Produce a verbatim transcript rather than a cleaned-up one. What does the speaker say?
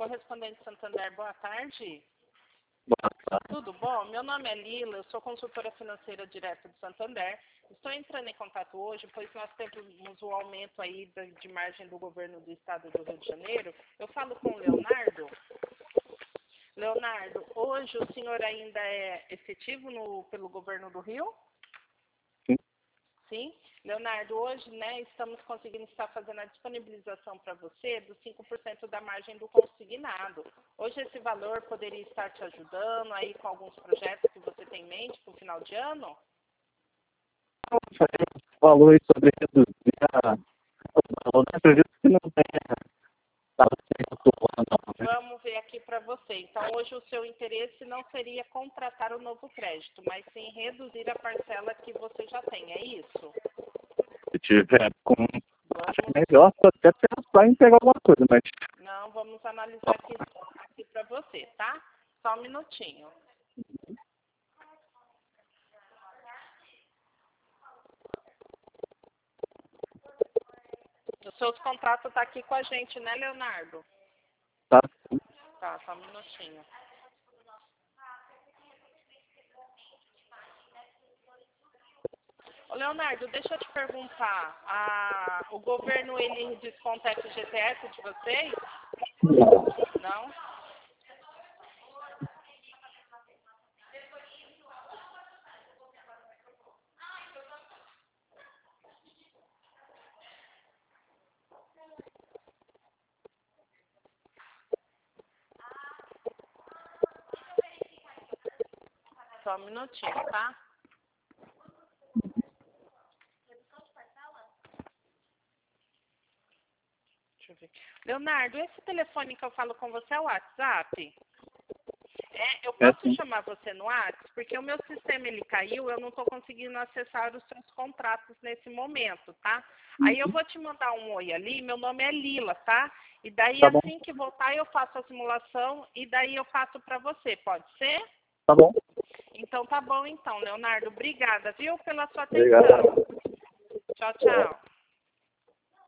Correspondente Santander, boa tarde. Boa tarde. Tudo bom? Meu nome é Lila, eu sou consultora financeira direta do Santander. Estou entrando em contato hoje, pois nós temos o aumento aí de margem do governo do estado do Rio de Janeiro. Eu falo com o Leonardo. Leonardo, hoje o senhor ainda é efetivo no, pelo governo do Rio? Sim. Sim? Leonardo, hoje, né, estamos conseguindo estar fazendo a disponibilização para você dos cinco por cento da margem do consignado. Hoje esse valor poderia estar te ajudando aí com alguns projetos que você tem em mente para o final de ano? Você falou aí sobre reduzir a... Eu não acredito que não tenha estado sendo atuado, não, né? Vamos ver aqui para você. Então, hoje o seu interesse não seria contratar o novo crédito, mas sim reduzir a parcela que você já tem, é isso? Se tiver com... Acho Vamos... melhor até pensar em pegar alguma coisa, mas... Não, vamos analisar aqui, aqui para você, tá? Só um minutinho. Os seus contratos estão aqui com a gente, né, Leonardo? Tá. Tá, só um minutinho. Ô, Leonardo, deixa eu te perguntar. A, o governo, ele desconta F G T S de vocês? Não? Só um minutinho, tá? Deixa eu ver. Leonardo, esse telefone que eu falo com você é o WhatsApp? É, eu posso É, sim. chamar você no WhatsApp? Porque o meu sistema ele caiu, eu não estou conseguindo acessar os seus contratos nesse momento, tá? Aí eu vou te mandar um oi ali, meu nome é Lila, tá? E daí Tá bom. assim que voltar eu faço a simulação e daí eu passo para você, pode ser? Tá bom. Então tá bom então, Leonardo. Obrigada, viu, pela sua Obrigado. atenção. Tchau, tchau.